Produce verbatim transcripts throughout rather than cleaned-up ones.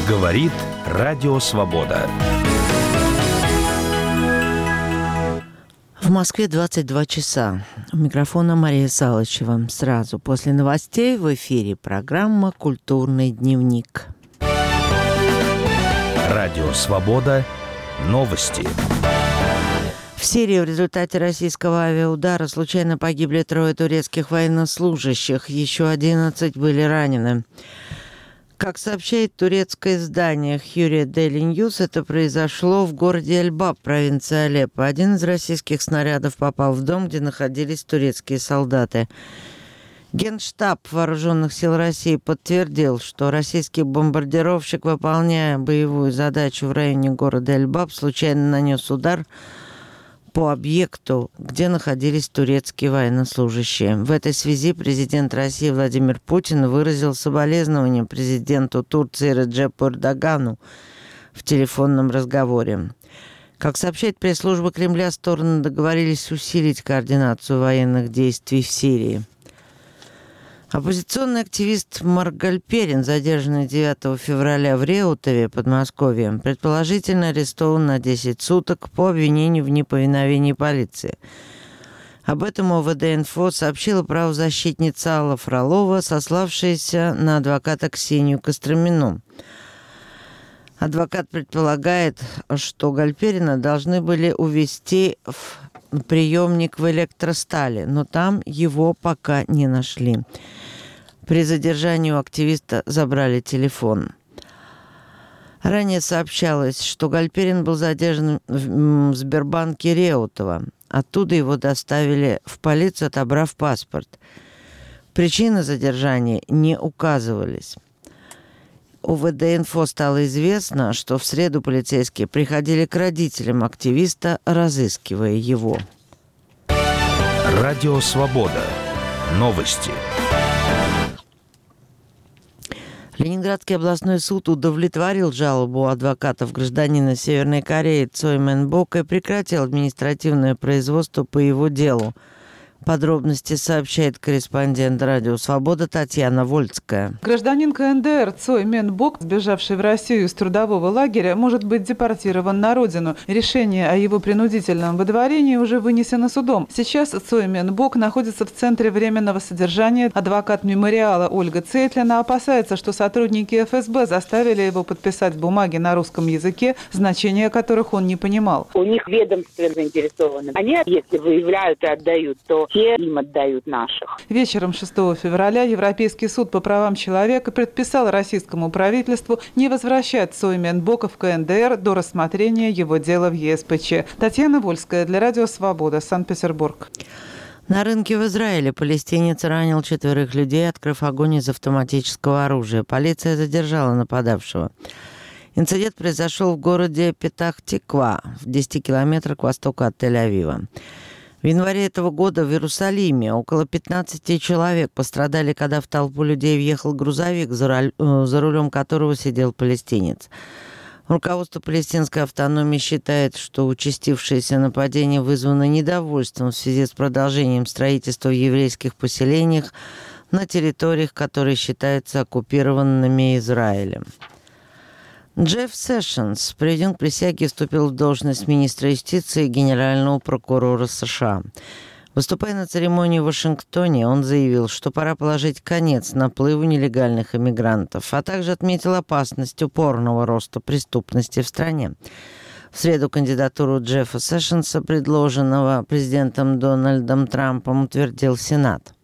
Говорит Радио Свобода. В Москве двадцать два часа. У микрофона Мария Салычева. Сразу после новостей в эфире программа «Культурный дневник». Радио Свобода. Новости. В Сирии в результате российского авиаудара случайно погибли трое турецких военнослужащих. Еще одиннадцать были ранены. Как сообщает турецкое издание Hürriyet Daily News, это произошло в городе Эльбаб, провинции Алеппо. Один из российских снарядов попал в дом, где находились турецкие солдаты. Генштаб Вооруженных сил России подтвердил, что российский бомбардировщик, выполняя боевую задачу в районе города Эльбаб, случайно нанес удар по объекту, где находились турецкие военнослужащие. В этой связи президент России Владимир Путин выразил соболезнования президенту Турции Реджепу Эрдогану в телефонном разговоре. Как сообщает пресс-служба Кремля, стороны договорились усилить координацию военных действий в Сирии. Оппозиционный активист Марк Гальперин, задержанный девятого февраля в Реутове, Подмосковье, предположительно арестован на десять суток по обвинению в неповиновении полиции. Об этом ОВД-инфо сообщила правозащитница Алла Фролова, сославшаяся на адвоката Ксению Костромину. Адвокат предполагает, что Гальперина должны были увезти в приемник в Электростале, но там его пока не нашли. При задержании у активиста забрали телефон. Ранее сообщалось, что Гальперин был задержан в Сбербанке Реутова. Оттуда его доставили в полицию, отобрав паспорт. Причины задержания не указывались. ОВД-инфо стало известно, что в среду полицейские приходили к родителям активиста, разыскивая его. Радио Свобода. Новости. Ленинградский областной суд удовлетворил жалобу адвокатов гражданина Северной Кореи Цой Мэн Бока и прекратил административное производство по его делу. Подробности сообщает корреспондент Радио Свобода Татьяна Вольская. Гражданин КНДР Цой Мэн Бок, сбежавший в Россию из трудового лагеря, может быть депортирован на родину. Решение о его принудительном выдворении уже вынесено судом. Сейчас Цой Мэн Бок находится в центре временного содержания. Адвокат мемориала Ольга Цейтлина опасается, что сотрудники эф эс бэ заставили его подписать бумаги на русском языке, значения которых он не понимал. У них ведомство заинтересовано. Они, если выявляют и отдают, то те им отдают наших. Вечером шестого февраля Европейский суд по правам человека предписал российскому правительству не возвращать Цой Мэн Бока в КНДР до рассмотрения его дела в е эс пэ че. Татьяна Вольская для Радио Свобода, Санкт-Петербург. На рынке в Израиле палестинец ранил четверых людей, открыв огонь из автоматического оружия. Полиция задержала нападавшего. Инцидент произошел в городе Петах-Тиква, в десяти километрах к востоку от Тель-Авива. В январе этого года в Иерусалиме около пятнадцати человек пострадали, когда в толпу людей въехал грузовик, за, руль, за рулем которого сидел палестинец. Руководство палестинской автономии считает, что участившееся нападение вызвано недовольством в связи с продолжением строительства в еврейских поселениях на территориях, которые считаются оккупированными Израилем. Джефф Сэшенс приведен к присяге и вступил в должность министра юстиции и генерального прокурора США. Выступая на церемонии в Вашингтоне, он заявил, что пора положить конец наплыву нелегальных иммигрантов, а также отметил опасность упорного роста преступности в стране. В среду кандидатуру Джеффа Сэшенса, предложенного президентом Дональдом Трампом, утвердил Сенат.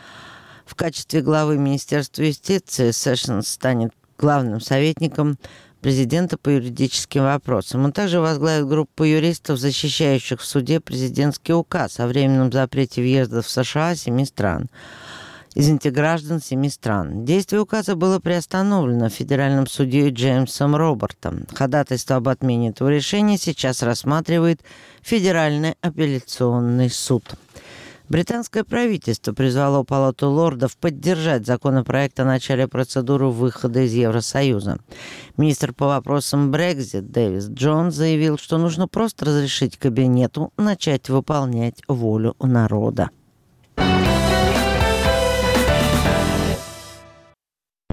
В качестве главы Министерства юстиции Сэшенс станет главным советником президента по юридическим вопросам. Он также возглавит группу юристов, защищающих в суде президентский указ о временном запрете въезда в США семи стран. Извините, граждан семи стран. Действие указа было приостановлено федеральным судьей Джеймсом Робертом. Ходатайство об отмене этого решения сейчас рассматривает Федеральный апелляционный суд. Британское правительство призвало Палату лордов поддержать законопроект о начале процедуры выхода из Евросоюза. Министр по вопросам Брексит Дэвис Джонс заявил, что нужно просто разрешить кабинету начать выполнять волю народа.